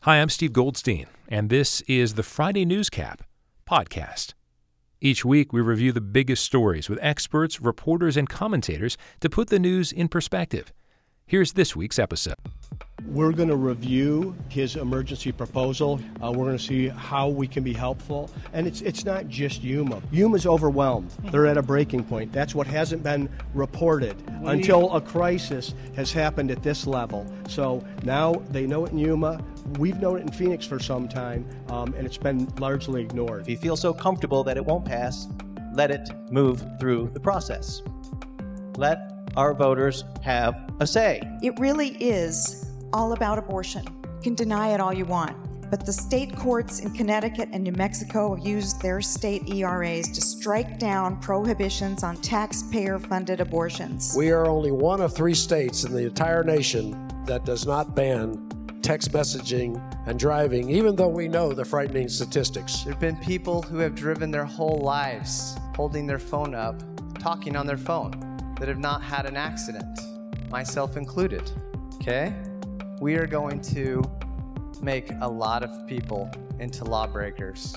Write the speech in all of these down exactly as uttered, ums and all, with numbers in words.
Hi, I'm Steve Goldstein, and this is the Friday Newscap podcast. Each week, we review the biggest stories with experts, reporters, and commentators to put the news in perspective. Here's this week's episode. We're going to review his emergency proposal. Uh, we're going to see how we can be helpful. And it's it's not just Yuma. Yuma's overwhelmed. They're at a breaking point. That's what hasn't been reported until a crisis has happened at this level. So now they know it in Yuma. We've known it in Phoenix for some time, um, and it's been largely ignored. If you feel so comfortable that it won't pass, let it move through the process. Let our voters have a say. It really is all about abortion. You can deny it all you want, but the state courts in Connecticut and New Mexico have used their state E R As to strike down prohibitions on taxpayer-funded abortions. We are only one of three states in the entire nation that does not ban text messaging and driving, even though we know the frightening statistics. There have been people who have driven their whole lives holding their phone up, talking on their phone, that have not had an accident, myself included, okay? We are going to make a lot of people into lawbreakers.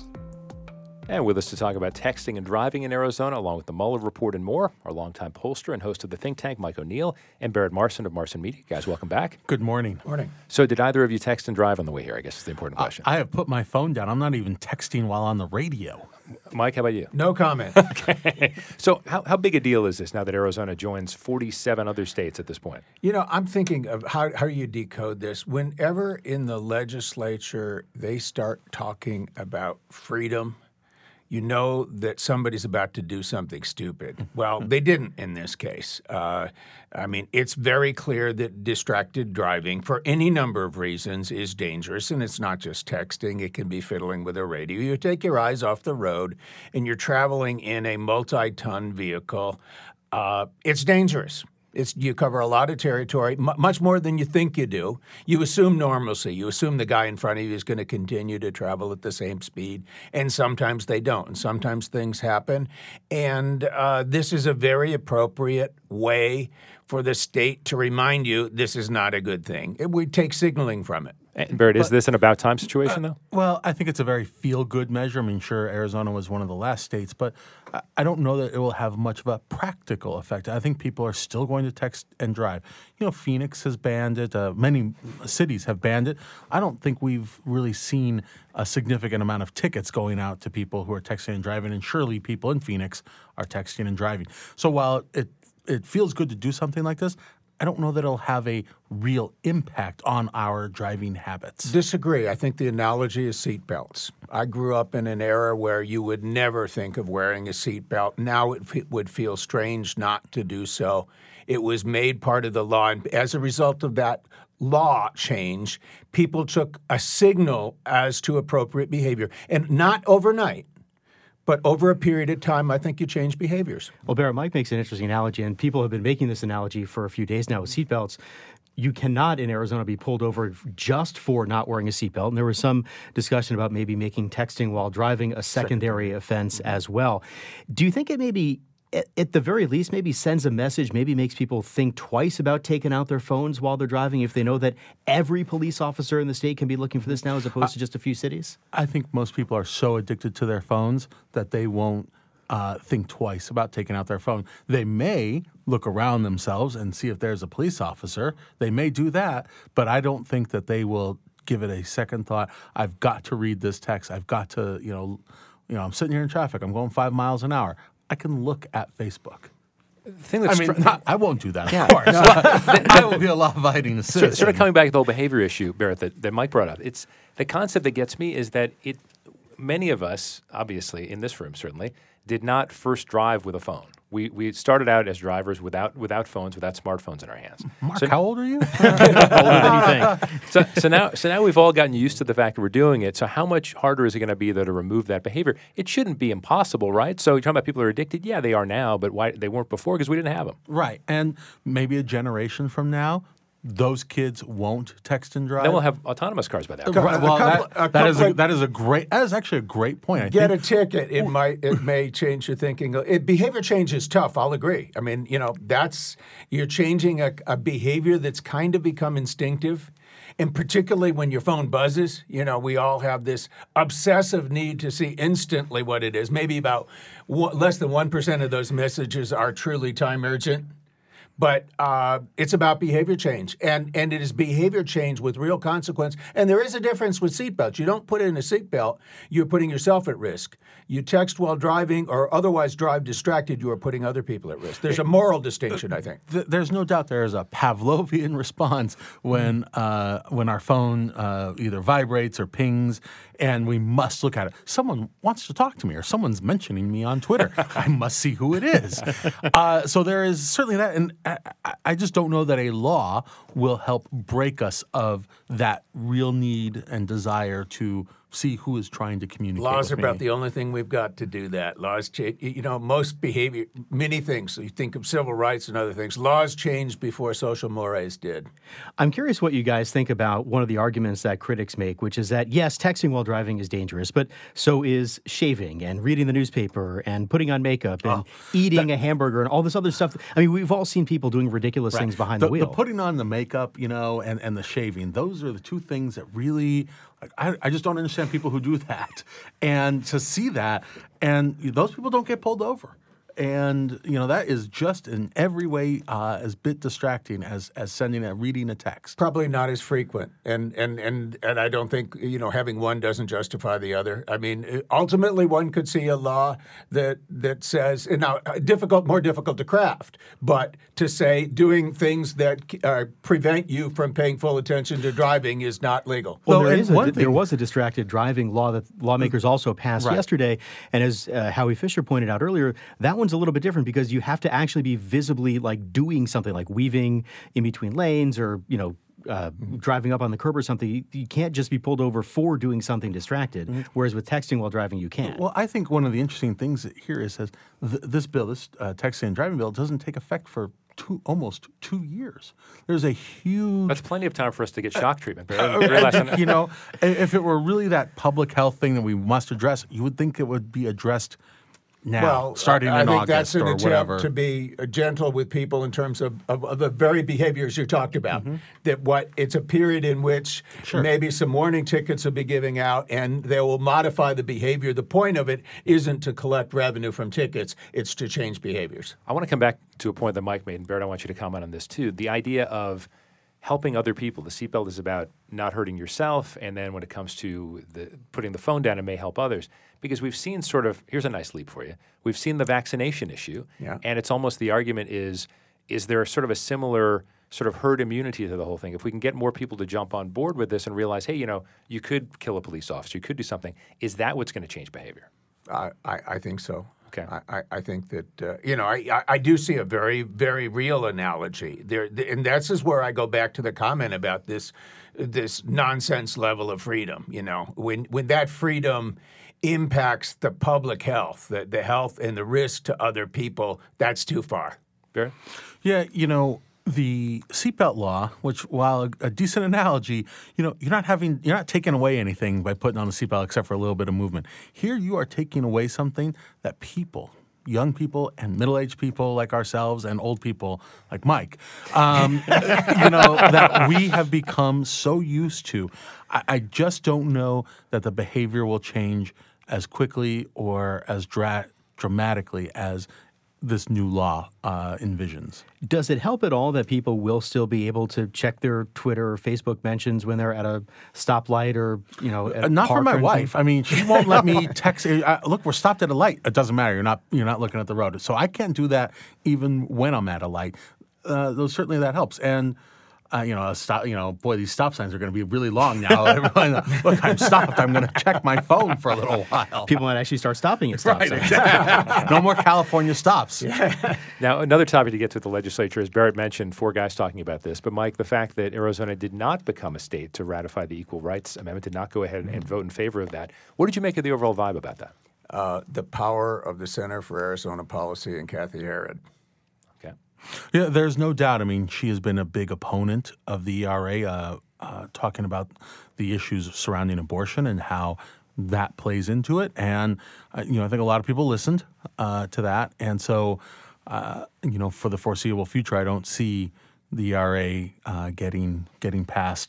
And with us to talk about texting and driving in Arizona, along with the Mueller Report and more, our longtime pollster and host of the think tank, Mike O'Neill, and Barrett Marson of Marson Media. Guys, welcome back. Good morning. Morning. So did either of you text and drive on the way here, I guess is the important question. I have put my phone down. I'm not even texting while on the radio. Mike, how about you? No comment. Okay. So how, how big a deal is this now that Arizona joins forty-seven other states at this point? You know, I'm thinking of how, how you decode this. Whenever in the legislature they start talking about freedom, you know that somebody's about to do something stupid. Well, they didn't in this case. Uh, I mean, it's very clear that distracted driving, for any number of reasons, is dangerous. And it's not just texting. It can be fiddling with a radio. You take your eyes off the road and you're traveling in a multi-ton vehicle. Uh, it's dangerous. It's, you cover a lot of territory, m- much more than you think you do. You assume normalcy. You assume the guy in front of you is going to continue to travel at the same speed, and sometimes they don't, and sometimes things happen. And uh, this is a very appropriate way for the state to remind you this is not a good thing. It, we take signaling from it. And Barrett, is this an about time situation, uh, though? Well, I think it's a very feel-good measure. I mean, sure, Arizona was one of the last states, but I, I don't know that it will have much of a practical effect. I think people are still going to text and drive. You know, Phoenix has banned it. Uh, many cities have banned it. I don't think we've really seen a significant amount of tickets going out to people who are texting and driving, and surely people in Phoenix are texting and driving. So while it it feels good to do something like this, I don't know that it'll have a real impact on our driving habits. Disagree. I think the analogy is seatbelts. I grew up in an era where you would never think of wearing a seatbelt. Now it f- would feel strange not to do so. It was made part of the law, and as a result of that law change, people took a signal as to appropriate behavior, and not overnight. But over a period of time, I think you change behaviors. Well, Barrett, Mike makes an interesting analogy, and people have been making this analogy for a few days now with seatbelts. You cannot in Arizona be pulled over just for not wearing a seatbelt. And there was some discussion about maybe making texting while driving a secondary offense as well. Do you think it may be, at the very least, maybe sends a message, maybe makes people think twice about taking out their phones while they're driving if they know that every police officer in the state can be looking for this now as opposed to just a few cities? I think most people are so addicted to their phones that they won't uh, think twice about taking out their phone. They may look around themselves and see if there's a police officer. They may do that, but I don't think that they will give it a second thought. I've got to read this text. I've got to, you know, you know, I'm sitting here in traffic. I'm going five miles an hour. I can look at Facebook. The thing that's I mean, str- not, I won't do that, of Yeah. course. No. I will be a law-abiding citizen. Sort of coming back to the whole behavior issue, Barrett, that, that Mike brought up. It's the concept that gets me is that it. Many of us, obviously, in this room certainly, did not first drive with a phone. We we started out as drivers without without phones, without smartphones in our hands. Mark, so, how old are you? older than you think. So, so now, so now we've all gotten used to the fact that we're doing it. So how much harder is it going to be, though, to remove that behavior? It shouldn't be impossible, right? So you're talking about people who are addicted. Yeah, they are now, but why they weren't before? Because we didn't have them. Right, and maybe a generation from now, those kids won't text and drive. Then we'll have autonomous cars by that. Right, well, couple- that, a that is a, couple- that is a great. That is actually a great point. I Get think. a ticket. It might. It may change your thinking. It, behavior change is tough. I'll agree. I mean, you know, that's you're changing a, a behavior that's kind of become instinctive, and particularly when your phone buzzes, you know, we all have this obsessive need to see instantly what it is. Maybe about one, less than one percent of those messages are truly time urgent. But uh, it's about behavior change, and, and it is behavior change with real consequence. And there is a difference with seatbelts. You don't put in a seatbelt, you're putting yourself at risk. You text while driving or otherwise drive distracted, you are putting other people at risk. There's a moral distinction, I think. There's no doubt there is a Pavlovian response when uh, when our phone uh, either vibrates or pings, and we must look at it. Someone wants to talk to me, or someone's mentioning me on Twitter. I must see who it is. Uh, so there is certainly that, and I, I just don't know that a law will help break us of that real need and desire to see who is trying to communicate. Laws are with about me. the only thing we've got to do that. Laws change. You know, most behavior, many things. You think of civil rights and other things. Laws changed before social mores did. I'm curious what you guys think about one of the arguments that critics make, which is that, yes, texting while driving is dangerous, but so is shaving and reading the newspaper and putting on makeup and Oh, eating that- a hamburger and all this other stuff. I mean, we've all seen people doing ridiculous Right. things behind the, the wheel. The putting on the makeup, you know, and, and the shaving, those are the two things that really, like, I, I just don't understand people who do that. And to see that, and those people don't get pulled over. And, you know, that is just in every way uh, as bit distracting as, as sending a, reading a text. Probably not as frequent, and and and and I don't think, you know, having one doesn't justify the other. I mean, ultimately, one could see a law that that says, and now difficult, more difficult to craft, but to say doing things that uh, prevent you from paying full attention to driving is not legal. Well, Well, there, and is a, one there thing- was a distracted driving law that lawmakers also passed Right. yesterday. And as uh, Howie Fisher pointed out earlier, that one's a little bit different because you have to actually be visibly like doing something like weaving in between lanes or, you know, uh, driving up on the curb or something. You, you can't just be pulled over for doing something distracted, whereas with texting while driving, you can. Well, I think one of the interesting things here is that th- this bill, this uh, texting and driving bill, doesn't take effect for two, almost two years. There's a huge... That's plenty of time for us to get shock treatment. Barry. Realize that- you know, i- if it were really that public health thing that we must address, you would think it would be addressed now, Well, starting I in think August that's an or attempt whatever. to be uh, gentle with people in terms of, of, of the very behaviors you talked about. Mm-hmm. That what it's a period in which maybe some warning tickets will be giving out, and they will modify the behavior. The point of it isn't to collect revenue from tickets; it's to change behaviors. I want to come back to a point that Mike made, and Barrett, I want you to comment on this too. The idea of helping other people. The seatbelt is about not hurting yourself, and then when it comes to the putting the phone down, it may help others. Because we've seen sort of, here's a nice leap for you. We've seen the vaccination issue, Yeah. and it's almost the argument is, is there sort of a similar sort of herd immunity to the whole thing? If we can get more people to jump on board with this and realize, hey, you know, you could kill a police officer, you could do something, is that what's going to change behavior? I, I, I think so. Okay. I, I, I think that, uh, you know, I, I, I do see a very, very real analogy there. And that's is where I go back to the comment about this this nonsense level of freedom. You know, when when that freedom impacts the public health, the, the health and the risk to other people, that's too far. Barrett? Yeah, you know, the seatbelt law, which, while a, a decent analogy, you know, you're not having, you're not taking away anything by putting on a seatbelt except for a little bit of movement. Here, you are taking away something that people, young people and middle-aged people like ourselves and old people like Mike, um, you know, that we have become so used to. I, I just don't know that the behavior will change as quickly or as dra- dramatically as this new law uh, envisions. Does it help at all that people will still be able to check their Twitter or Facebook mentions when they're at a stoplight or, you know, at Uh, a not for park my or anything? wife. I mean, she won't let me text. Uh, look, we're stopped at a light. It doesn't matter. You're not. You're not looking at the road. So I can't do that even when I'm at a light. Uh, though certainly that helps. And uh, you know, a stop. You know, boy, these stop signs are going to be really long now. Everyone, look, I'm stopped. I'm going to check my phone for a little while. People might actually start stopping at stop Right, signs. exactly. No more California stops. Now, another topic to get to with the legislature, as Barrett mentioned, four guys talking about this. But, Mike, the fact that Arizona did not become a state to ratify the Equal Rights Amendment, did not go ahead and, and vote in favor of that. What did you make of the overall vibe about that? Uh, the power of the Center for Arizona Policy and Kathy Herod. Okay. Yeah, there's no doubt. I mean, she has been a big opponent of the E R A, uh, uh, talking about the issues surrounding abortion and how that plays into it. And, uh, you know, I think a lot of people listened uh, to that. And so, uh, you know, for the foreseeable future, I don't see the E R A uh, getting getting passed,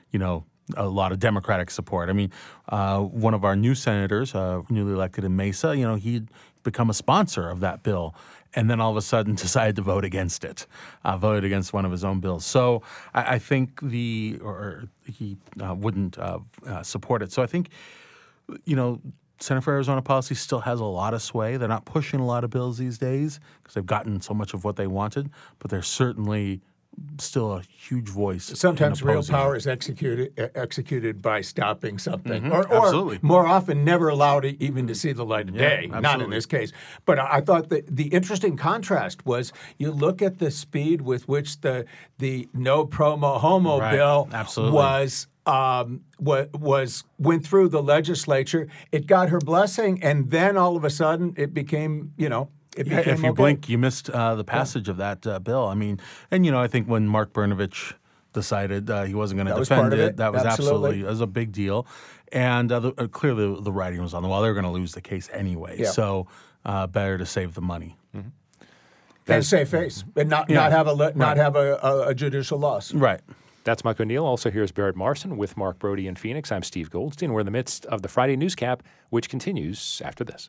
you know, a lot of Democratic support. I mean, uh, one of our new senators, uh, newly elected in Mesa, you know, he'd become a sponsor of that bill, and then all of a sudden decided to vote against it, uh, voted against one of his own bills. So I, I think the, or he uh, wouldn't uh, uh, support it. So I think, you know, Center for Arizona Policy still has a lot of sway. They're not pushing a lot of bills these days because they've gotten so much of what they wanted, but they're certainly still a huge voice. Sometimes real opposing power it. is executed uh, executed by stopping something, Mhm, or, or absolutely. more often never allowed it even to see the light of Yeah, day. Not in absolutely. this case. But I I thought that the interesting contrast was you look at the speed with which the the no promo homo Right, bill absolutely. was. Um, was, was went through the legislature. It got her blessing, and then all of a sudden it became, you know, it Yeah, became if you okay. blink, you missed uh, the passage of that uh, bill. I mean, and you know, I think when Mark Brnovich decided uh, he wasn't going to That was defend part of it, it. that was Absolutely. absolutely, that was a big deal. And uh, the, uh, clearly, the writing was on the wall. They were going to lose the case anyway, Yeah. so uh, better to save the money. and save face, and not Yeah. not have a le- not Right. have a, a, a judicial loss. Right. That's Mike O'Neill. Also, here's Barrett Marson with Mark Brody in Phoenix. I'm Steve Goldstein. We're in the midst of the Friday Newscap, which continues after this.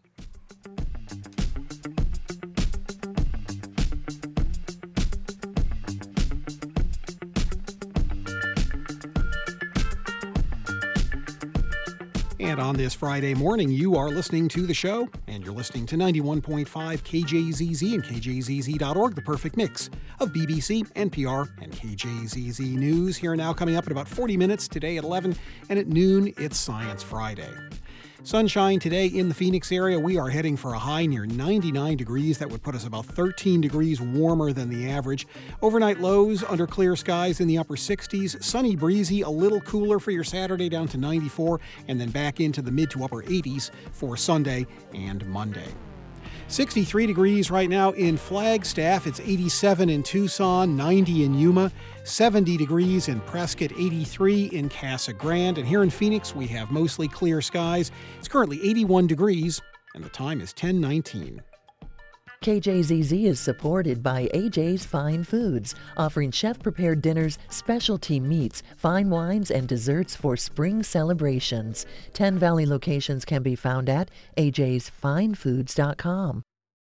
And on this Friday morning, you are listening to the show, and you're listening to ninety-one point five K J Z Z and K J Z Z dot org, the perfect mix of B B C, N P R, and K J Z Z News. Here now coming up in about forty minutes, today at eleven, and at noon, it's Science Friday. Sunshine today in the Phoenix area. We are heading for a high near ninety-nine degrees. That would put us about thirteen degrees warmer than the average. Overnight lows under clear skies in the upper sixties. Sunny, breezy, a little cooler for your Saturday down to ninety-four, and then back into the mid to upper eighties for Sunday and Monday. sixty-three degrees right now in Flagstaff. It's eighty-seven in Tucson, ninety in Yuma, seventy degrees in Prescott, eighty-three in Casa Grande. And here in Phoenix, we have mostly clear skies. It's currently eighty-one degrees, and the time is ten nineteen. K J Z Z is supported by A J's Fine Foods, offering chef-prepared dinners, specialty meats, fine wines, and desserts for spring celebrations. Ten Valley locations can be found at A J's fine foods dot com.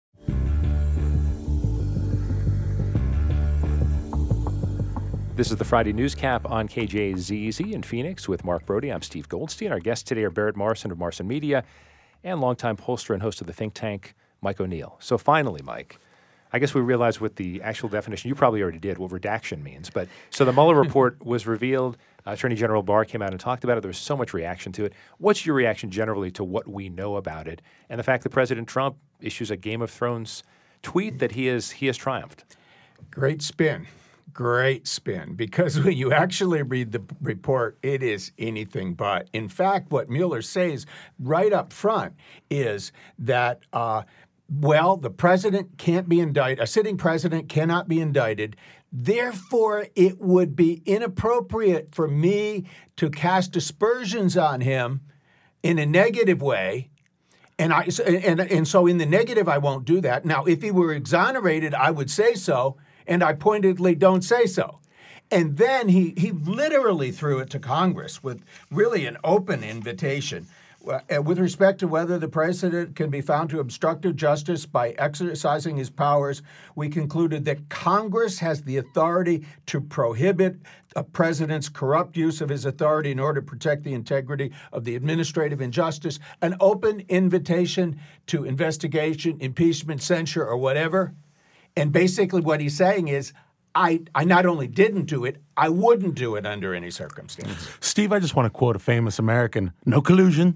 This is the Friday Newscap on K J Z Z in Phoenix with Mark Brody. I'm Steve Goldstein. Our guests today are Barrett Marson of Marson Media and longtime pollster and host of the think tank, Mike O'Neill. So finally, Mike, I guess we realized what the actual definition, you probably already did, what redaction means. But so the Mueller report was revealed. Uh, Attorney General Barr came out and talked about it. There was so much reaction to it. What's your reaction generally to what we know about it and the fact that President Trump issues a Game of Thrones tweet that he is he has triumphed? Great spin. Great spin. Because when you actually read the report, it is anything but. In fact, what Mueller says right up front is that, uh, well, the president can't be indicted, a sitting president cannot be indicted. Therefore, it would be inappropriate for me to cast aspersions on him in a negative way. And I and, and so in the negative, I won't do that. Now, if he were exonerated, I would say so. And I pointedly don't say so. And then he, he literally threw it to Congress with really an open invitation uh, with respect to whether the president can be found to obstruct justice by exercising his powers. We concluded that Congress has the authority to prohibit a president's corrupt use of his authority in order to protect the integrity of the administrative injustice. An open invitation to investigation, impeachment, censure, or whatever. And basically what he's saying is, I, I not only didn't do it, I wouldn't do it under any circumstance. Steve, I just want to quote a famous American: "No collusion,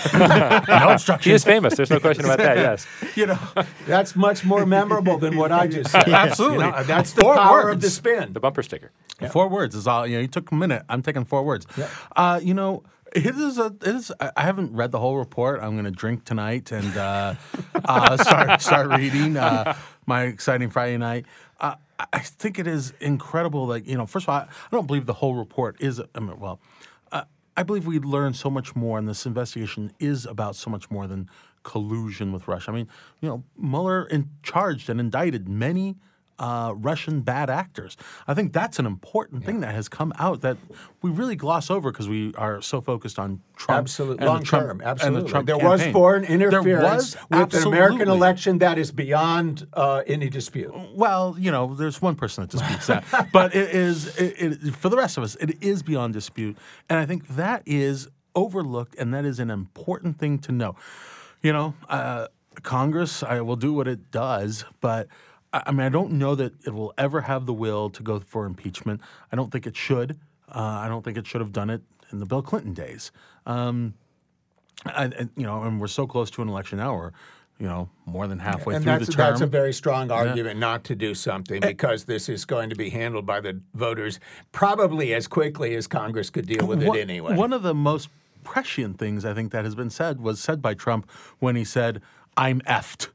no obstruction." He is famous. There's no question about that. Yes. You know, that's much more memorable than what I just said. Absolutely. You know, that's the Four power words. of the spin. The bumper sticker. Yeah. Four words is all. You know, you took a minute. I'm taking four words. Yeah. Uh, you know, it is a. It is. I haven't read the whole report. I'm going to drink tonight and uh, uh, start start reading uh, my exciting Friday night. Uh, I think it is incredible. Like, you know, first of all, I don't believe the whole report is. I mean, well, uh, I believe we learned so much more, and this investigation is about so much more than collusion with Russia. I mean, you know, Mueller in charged and indicted many uh, Russian bad actors. I think that's an important yeah. thing that has come out that we really gloss over because we are so focused on Trump. Absolutely. And Long the Trump, term. Absolutely. And the Trump there campaign. was foreign interference was, with absolutely. an American election that is beyond uh, any dispute. Well, you know, there's one person that disputes that. But it is, it, it, for the rest of us, it is beyond dispute. And I think that is overlooked, and that is an important thing to know. You know, uh, Congress I will do what it does, but I mean, I don't know that it will ever have the will to go for impeachment. I don't think it should. Uh, I don't think it should have done it in the Bill Clinton days. Um, I, I, you know, and we're so close to an election now. We're, you know, more than halfway and through that's, the term. that's a very strong argument yeah. not to do something because this is going to be handled by the voters probably as quickly as Congress could deal with one, it anyway. One of the most prescient things I think that has been said was said by Trump when he said, "I'm effed."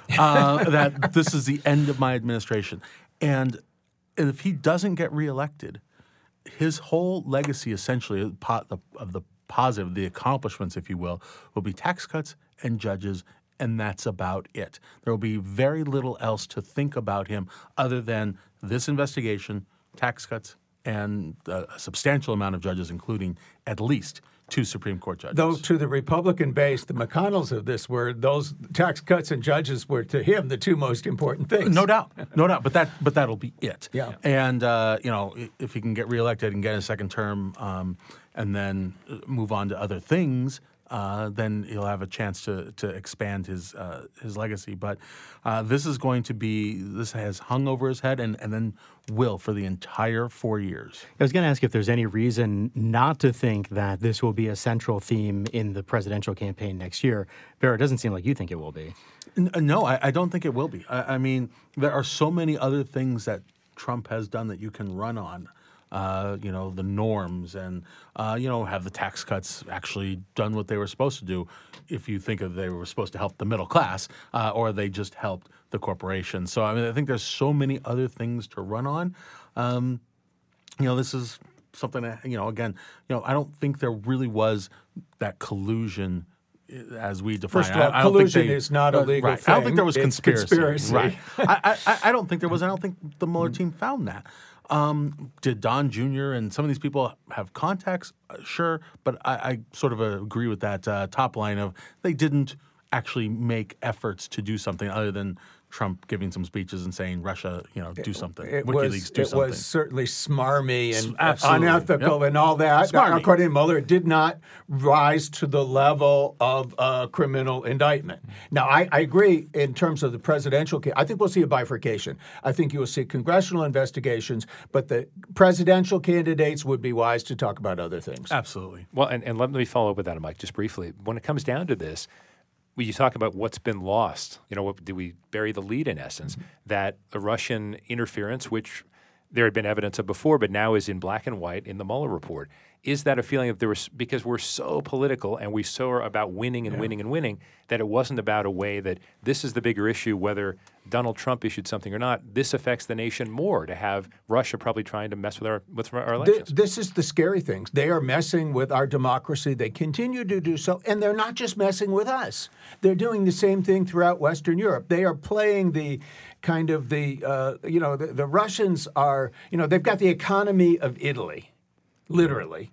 uh, that this is the end of my administration. And if he doesn't get reelected, his whole legacy essentially of the, of the positive, the accomplishments, if you will, will be tax cuts and judges, and that's about it. There will be very little else to think about him other than this investigation, tax cuts, and a substantial amount of judges, including at least two Supreme Court judges. Though to the Republican base, the McConnells of this were, those tax cuts and judges were to him the two most important things. No doubt, no doubt. But that, but that'll be it. Yeah. And uh, you know, if he can get reelected and get a second term, um, and then move on to other things, uh, then he'll have a chance to to expand his uh, his legacy. But uh, this is going to be this has hung over his head, and and then will for the entire four years. I was going to ask if there's any reason not to think that this will be a central theme in the presidential campaign next year. Bear, it doesn't seem like you think it will be. N- no, I, I don't think it will be. I, I mean, there are so many other things that Trump has done that you can run on. Uh, you know, the norms and, uh, you know, have the tax cuts actually done what they were supposed to do if you think of they were supposed to help the middle class uh, or they just helped the corporations. So, I mean, I think there's so many other things to run on. Um, you know, this is something that, you know, again, you know, I don't think there really was that collusion as we define it. First of all, I, I don't collusion think they, is not a legal right. thing. I don't think there was It's conspiracy. conspiracy. Right. I, I, I don't think there was. I don't think the Mueller team found that. Um, did Don Junior and some of these people have contacts? Uh, sure, but I, I sort of uh, agree with that uh, top line of they didn't actually make efforts to do something other than Trump giving some speeches and saying Russia, you know, do something. It, WikiLeaks, was, do it something. was certainly smarmy and Absolutely. unethical Yep. and all that. Smarmy. According to Mueller, it did not rise to the level of a criminal indictment. Now, I, I agree in terms of the presidential case. I think we'll see a bifurcation. I think you will see congressional investigations, but the presidential candidates would be wise to talk about other things. Absolutely. Well, and, and let me follow up with that, Mike, just briefly. When it comes down to this, when you talk about what's been lost, you know, what, did we bury the lead in essence? Mm-hmm. That the Russian interference, which there had been evidence of before, but now is in black and white in the Mueller report. Is that a feeling that there was, because we're so political and we so are about winning and yeah. winning and winning, that it wasn't about a way that this is the bigger issue, whether Donald Trump issued something or not. This affects the nation more to have Russia probably trying to mess with our with our elections. This is the scary thing. They are messing with our democracy. They continue to do so, and they're not just messing with us. They're doing the same thing throughout Western Europe. They are playing the kind of the, uh, you know, the, the Russians are, you know, they've got the economy of Italy, literally.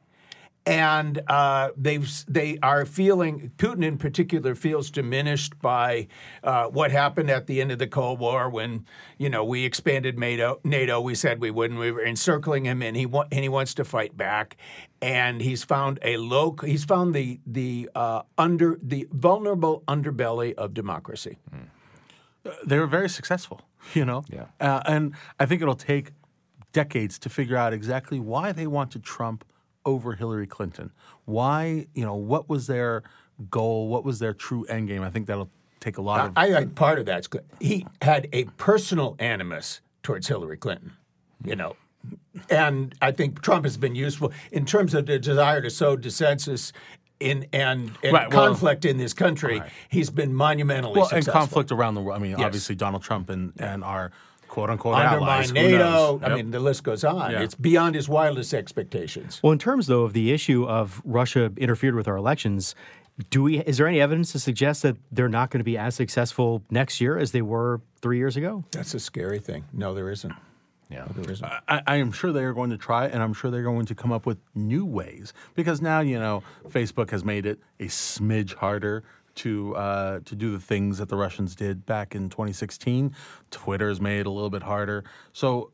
And uh, they've they are feeling, Putin in particular feels diminished by uh, what happened at the end of the Cold War when, you know, we expanded NATO. NATO we said we wouldn't. We were encircling him, and he wa- and he wants to fight back. And he's found a low. He's found the the uh, under the vulnerable underbelly of democracy. Mm. They were very successful, you know. Yeah. Uh, and I think it'll take decades to figure out exactly why they wanted Trump over Hillary Clinton. Why, you know, what was their goal? What was their true end game? I think that'll take a lot of... I think part of that's good. He had a personal animus towards Hillary Clinton, you know. And I think Trump has been useful in terms of the desire to sow dissensus in and, and right, well, conflict in this country. Right. He's been monumentally well, successful. and conflict around the world. I mean, yes. obviously Donald Trump and, yeah. and our quote-unquote Undermine allies. Who NATO. knows? I Yep. mean, the list goes on. Yeah. It's beyond his wildest expectations. Well, in terms, though, of the issue of Russia interfered with our elections, Do we? Is there any evidence to suggest that they're not going to be as successful next year as they were three years ago? That's a scary thing. No, there isn't. Yeah, no, there isn't. I, I am sure they are going to try, and I'm sure they're going to come up with new ways because now you know Facebook has made it a smidge harder to uh, to do the things that the Russians did back in twenty sixteen. Twitter has made it a little bit harder. So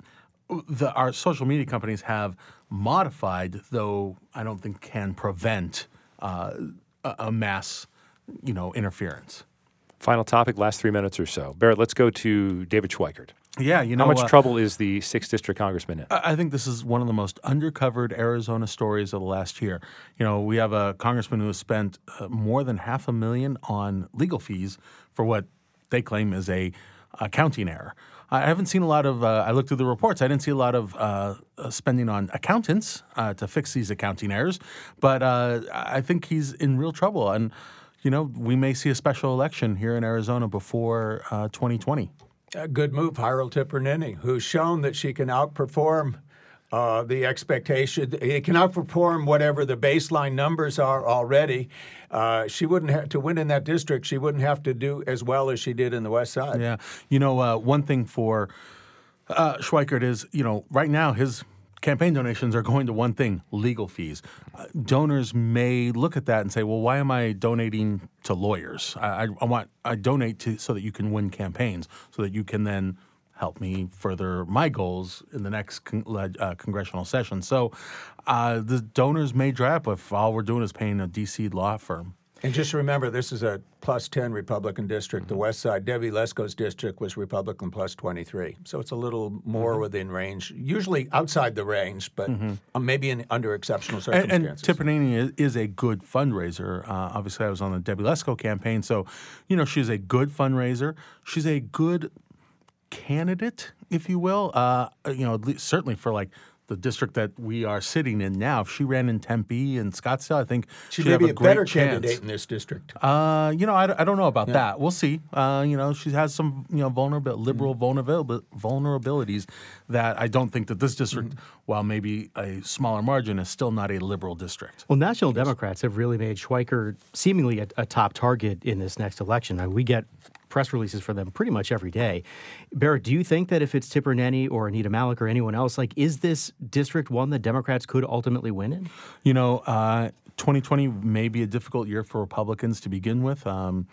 the, our social media companies have modified, though I don't think can prevent uh, a, a mass, you know, interference. Final topic, last three minutes or so. Barrett, let's go to David Schweikert. Yeah, you know, how much uh, trouble is the sixth District Congressman in? I think this is one of the most undercovered Arizona stories of the last year. You know, we have a congressman who has spent uh, more than half a million on legal fees for what they claim is a accounting error. I haven't seen a lot of, uh, I looked through the reports, I didn't see a lot of uh, spending on accountants uh, to fix these accounting errors, but uh, I think he's in real trouble. And, you know, we may see a special election here in Arizona before uh, twenty twenty. A good move, Hyrule Tipernini, who's shown that she can outperform uh, the expectation. It can outperform whatever the baseline numbers are already. Uh, she wouldn't have to win in that district. She wouldn't have to do as well as she did in the West Side. Yeah, you know, uh, one thing for uh, Schweikert is, you know, right now his campaign donations are going to one thing: legal fees. Uh, donors may look at that and say, well, why am I donating to lawyers? I, I, I want I donate to so that you can win campaigns, so that you can then help me further my goals in the next con- uh, congressional session. So uh, the donors may dry up if all we're doing is paying a D C law firm. And just remember, this is a plus ten Republican district. The West Side, Debbie Lesko's district was Republican plus twenty-three. So it's a little more mm-hmm. within range, usually outside the range, but mm-hmm. maybe in, under exceptional circumstances. And, and Tipernini is, is a good fundraiser. Uh, obviously, I was on the Debbie Lesko campaign, so, you know, she's a good fundraiser. She's a good candidate, if you will, uh, you know, at least, certainly for like the district that we are sitting in now. If she ran in Tempe and Scottsdale, I think she she'd may have be a, a great better chance. candidate in this district. Uh, you know, I, I don't know about Yeah. that. We'll see. Uh, you know, she has some, you know, vulnerable, liberal vulnerabil- vulnerabilities that I don't think that this district, mm-hmm. while maybe a smaller margin, is still not a liberal district. Well, National Democrats have really made Schweikert seemingly a, a top target in this next election. I mean, we get press releases for them pretty much every day. Barrett, do you think that if it's Tipernini or Anita Malik or anyone else, like, is this district one that Democrats could ultimately win in? You know, uh, twenty twenty may be a difficult year for Republicans to begin with. Um,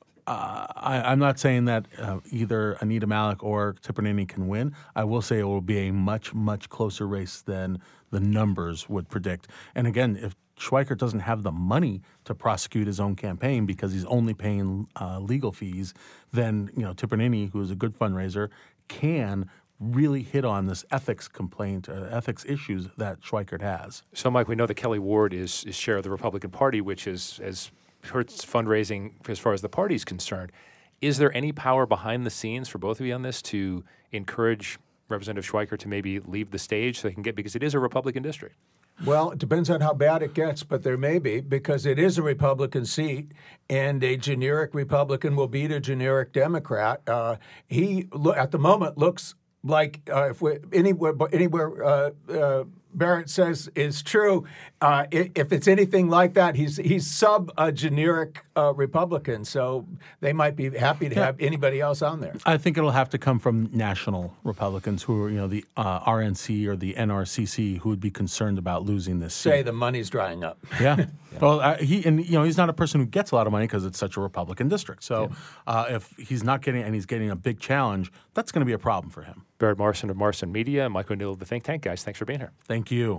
uh, I, I'm not saying that uh, either Anita Malik or Tipernini can win. I will say it will be a much, much closer race than the numbers would predict. And again, if Schweikert doesn't have the money to prosecute his own campaign because he's only paying uh, legal fees, then, you know, Tipernini, who is a good fundraiser, can really hit on this ethics complaint, uh, ethics issues that Schweikert has. So, Mike, we know that Kelly Ward is, is chair of the Republican Party, which is, is hurts fundraising as far as the party is concerned. Is there any power behind the scenes for both of you on this to encourage Representative Schweikert to maybe leave the stage so they can get, because it is a Republican district? Well, it depends on how bad it gets, but there may be, because it is a Republican seat, and a generic Republican will beat a generic Democrat. Uh, he, at the moment, looks like uh, if we, anywhere, anywhere uh, uh, Barrett says is true, uh, if it's anything like that, he's he's sub a generic uh, Republican, so they might be happy to have anybody else on there. I think it'll have to come from national Republicans who are, you know, the uh, R N C or the N R C C, who would be concerned about losing this seat. Say the money's drying up. Yeah. yeah. Well, uh, he and you know he's not a person who gets a lot of money because it's such a Republican district. So yeah. uh, if he's not getting and he's getting a big challenge, that's going to be a problem for him. Barrett Morrison of Morrison Media, Mike O'Neill of the Think Tank. Guys, thanks for being here. Thank you.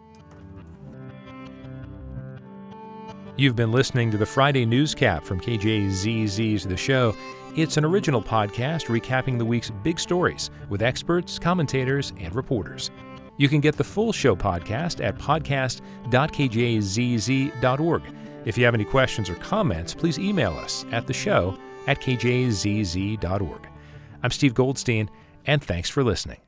You've been listening to the Friday Newscap from K J Z Z's The Show. It's an original podcast recapping the week's big stories with experts, commentators, and reporters. You can get the full show podcast at podcast dot k j z z dot org. If you have any questions or comments, please email us at the show at k j z z dot org. I'm Steve Goldstein, and thanks for listening.